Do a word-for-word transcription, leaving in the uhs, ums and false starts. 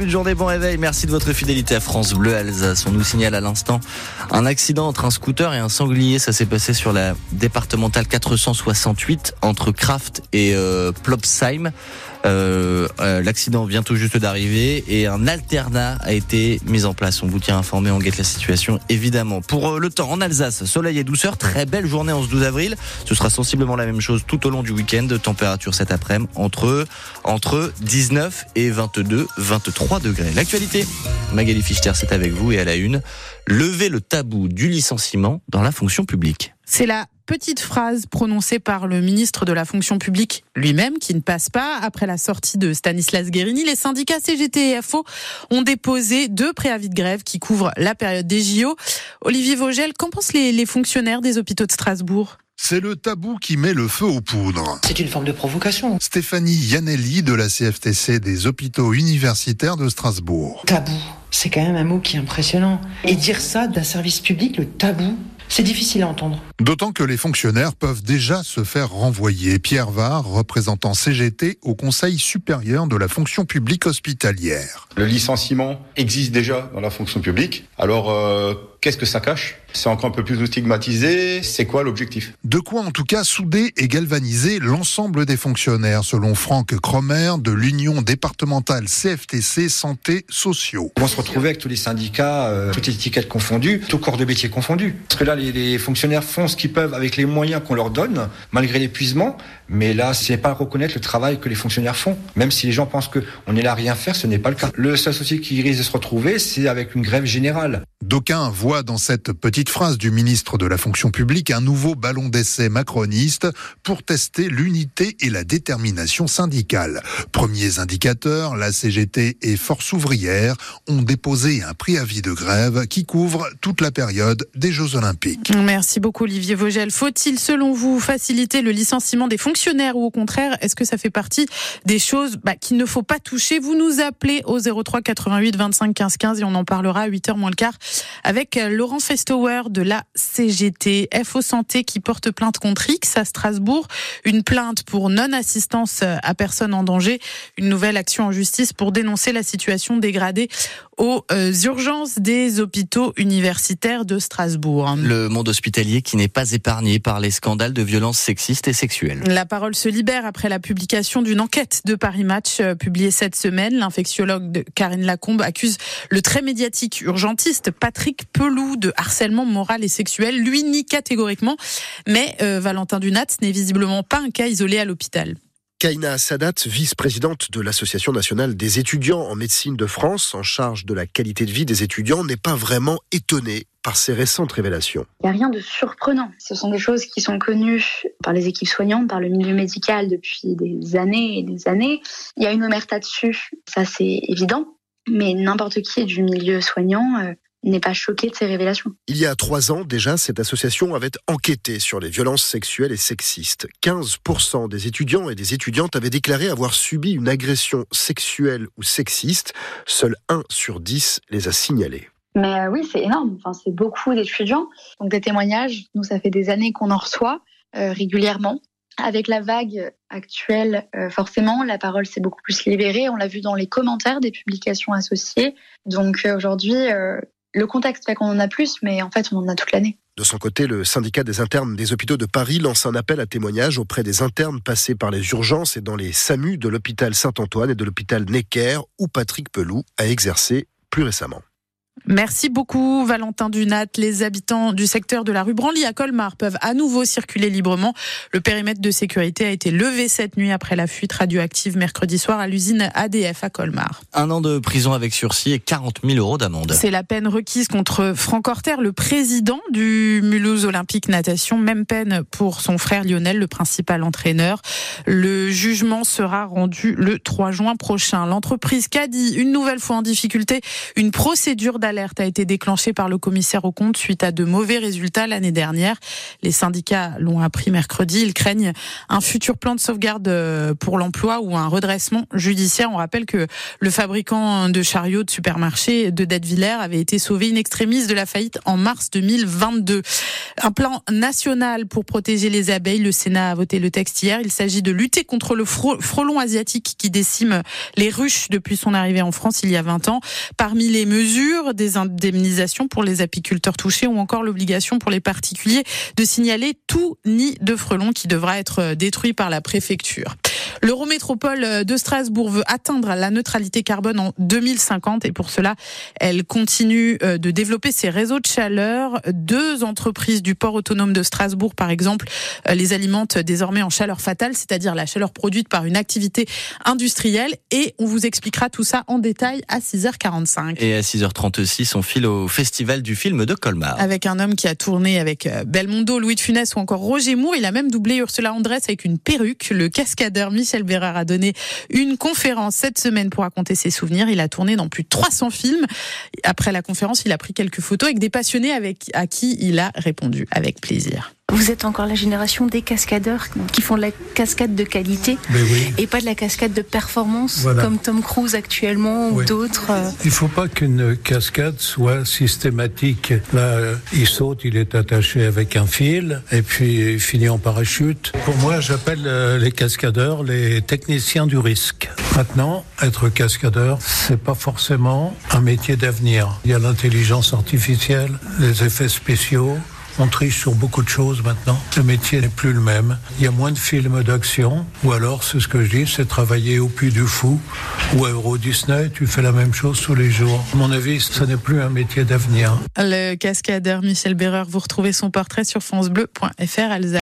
début de journée, bon réveil. Merci de votre fidélité à France Bleu Alsace. On nous signale à l'instant un accident entre un scooter et un sanglier. Ça s'est passé sur la départementale quatre cent soixante-huit entre Kraft et euh, Plopsheim. Euh, euh, l'accident vient tout juste d'arriver et un alternat a été mis en place. On vous tient informé, on guette la situation évidemment. Pour euh, le temps en Alsace, soleil et douceur, très belle journée en ce douze avril. Ce sera sensiblement la même chose tout au long du week-end. Température cet après-midi entre entre dix-neuf et vingt-deux, vingt-trois degrés. L'actualité, Magali Fichter, c'est avec vous et à la une, lever le tabou du licenciement dans la fonction publique. C'est la petite phrase prononcée par le ministre de la fonction publique lui-même qui ne passe pas. Après la sortie de Stanislas Guerini, les syndicats C G T et F O ont déposé deux préavis de grève qui couvrent la période des J O. Olivier Vogel, qu'en pensent les, les fonctionnaires des hôpitaux de Strasbourg ? C'est le tabou qui met le feu aux poudres. C'est une forme de provocation. Stéphanie Yanelli de la C F T C des hôpitaux universitaires de Strasbourg. Tabou, c'est quand même un mot qui est impressionnant. Et dire ça d'un service public, le tabou, c'est difficile à entendre. D'autant que les fonctionnaires peuvent déjà se faire renvoyer. Pierre Var, représentant C G T au Conseil supérieur de la fonction publique hospitalière. Le licenciement existe déjà dans la fonction publique. Alors, euh, qu'est-ce que ça cache ? C'est encore un peu plus stigmatisé. C'est quoi l'objectif ? De quoi en tout cas souder et galvaniser l'ensemble des fonctionnaires, selon Franck Cromer de l'Union départementale C F T C Santé Sociaux. On va se retrouver avec tous les syndicats, euh, toutes les étiquettes confondues, tout corps de métier confondu. Parce que là, les, les fonctionnaires font ce qu'ils peuvent avec les moyens qu'on leur donne, malgré l'épuisement. Mais là, c'est pas reconnaître le travail que les fonctionnaires font. Même si les gens pensent qu'on est là à rien faire, ce n'est pas le cas. Le seul souci qui risque de se retrouver, c'est avec une grève générale. D'aucuns voient dans cette petite phrase du ministre de la fonction publique un nouveau ballon d'essai macroniste pour tester l'unité et la détermination syndicale. Premiers indicateurs, la C G T et Force ouvrière ont déposé un préavis de grève qui couvre toute la période des Jeux Olympiques. Merci beaucoup Olivier Vogel. Faut-il selon vous faciliter le licenciement des fonctionnaires ou au contraire, est-ce que ça fait partie des choses bah, qu'il ne faut pas toucher ? Vous nous appelez au zéro trois quatre-vingt-huit vingt-cinq quinze quinze et on en parlera à huit heures moins le quart avec Laurent Festower de la C G T. F O Santé qui porte plainte contre X à Strasbourg. Une plainte pour non-assistance à personne en danger. Une nouvelle action en justice pour dénoncer la situation dégradée aux urgences des hôpitaux universitaires de Strasbourg. Le monde hospitalier qui n'est pas épargné par les scandales de violences sexistes et sexuelles. La parole se libère après la publication d'une enquête de Paris Match publiée cette semaine. L'infectiologue Karine Lacombe accuse le très médiatique urgentiste Patrick Pelloux de harcèlement moral et sexuel. Lui nie catégoriquement, mais euh, Valentin Dunat n'est visiblement pas un cas isolé à l'hôpital. Kaina Sadat, vice-présidente de l'Association nationale des étudiants en médecine de France, en charge de la qualité de vie des étudiants, n'est pas vraiment étonnée par ces récentes révélations. Il n'y a rien de surprenant. Ce sont des choses qui sont connues par les équipes soignantes, par le milieu médical depuis des années et des années. Il y a une omerta dessus, ça c'est évident, mais n'importe qui du milieu soignant euh, n'est pas choqué de ces révélations. Il y a trois ans déjà, cette association avait enquêté sur les violences sexuelles et sexistes. quinze pour cent des étudiants et des étudiantes avaient déclaré avoir subi une agression sexuelle ou sexiste. Seul un sur dix les a signalés. Mais euh, oui, c'est énorme. Enfin, c'est beaucoup d'étudiants. Donc des témoignages, nous, ça fait des années qu'on en reçoit euh, régulièrement. Avec la vague actuelle, euh, forcément, la parole s'est beaucoup plus libérée. On l'a vu dans les commentaires des publications associées. Donc euh, aujourd'hui, euh, le contexte fait qu'on en a plus, mais en fait, on en a toute l'année. De son côté, le syndicat des internes des hôpitaux de Paris lance un appel à témoignages auprès des internes passés par les urgences et dans les SAMU de l'hôpital Saint-Antoine et de l'hôpital Necker, où Patrick Pelloux a exercé plus récemment. Merci beaucoup Valentin Dunat. Les habitants du secteur de la rue Branly à Colmar peuvent à nouveau circuler librement. Le périmètre de sécurité a été levé cette nuit après la fuite radioactive mercredi soir à l'usine A D F à Colmar. Un an de prison avec sursis et quarante mille euros d'amende. C'est la peine requise contre Franck Horter, le président du Mulhouse Olympique Natation. Même peine pour son frère Lionel, le principal entraîneur. Le jugement sera rendu le trois juin prochain. L'entreprise Caddy, une nouvelle fois en difficulté, une procédure d'adhésion d'alerte a été déclenché par le commissaire aux comptes suite à de mauvais résultats l'année dernière. Les syndicats l'ont appris mercredi. Ils craignent un futur plan de sauvegarde pour l'emploi ou un redressement judiciaire. On rappelle que le fabricant de chariots de supermarché de Detwiller avait été sauvé in extremis de la faillite en mars deux mille vingt-deux. Un plan national pour protéger les abeilles. Le Sénat a voté le texte hier. Il s'agit de lutter contre le frelon asiatique qui décime les ruches depuis son arrivée en France il y a vingt ans. Parmi les mesures, des indemnisations pour les apiculteurs touchés ou encore l'obligation pour les particuliers de signaler tout nid de frelons qui devra être détruit par la préfecture. L'Eurométropole de Strasbourg veut atteindre la neutralité carbone en deux mille cinquante et pour cela, elle continue de développer ses réseaux de chaleur. Deux entreprises du port autonome de Strasbourg, par exemple, les alimentent désormais en chaleur fatale, c'est-à-dire la chaleur produite par une activité industrielle. Et on vous expliquera tout ça en détail à six heures quarante-cinq. Et à six heures trente-six, on file au Festival du film de Colmar. Avec un homme qui a tourné avec Belmondo, Louis de Funès ou encore Roger Moore. Il a même doublé Ursula Andress avec une perruque. Le cascadeur Michel Bérard a donné une conférence cette semaine pour raconter ses souvenirs. Il a tourné dans plus de trois cents films. Après la conférence, il a pris quelques photos avec des passionnés avec, à qui il a répondu avec plaisir. Vous êtes encore la génération des cascadeurs qui font de la cascade de qualité oui. et pas de la cascade de performance voilà. comme Tom Cruise actuellement ou oui. d'autres. Il ne faut pas qu'une cascade soit systématique. Là, il saute, il est attaché avec un fil et puis il finit en parachute. Pour moi, j'appelle les cascadeurs les techniciens du risque. Maintenant, être cascadeur, c'est pas forcément un métier d'avenir. Il y a l'intelligence artificielle, les effets spéciaux. On triche sur beaucoup de choses maintenant. Le métier n'est plus le même. Il y a moins de films d'action. Ou alors, c'est ce que je dis, c'est travailler au Puy du Fou ou à Euro Disney. Tu fais la même chose tous les jours. À mon avis, ce n'est plus un métier d'avenir. Le cascadeur Michel Bérard, vous retrouvez son portrait sur francebleu point f r.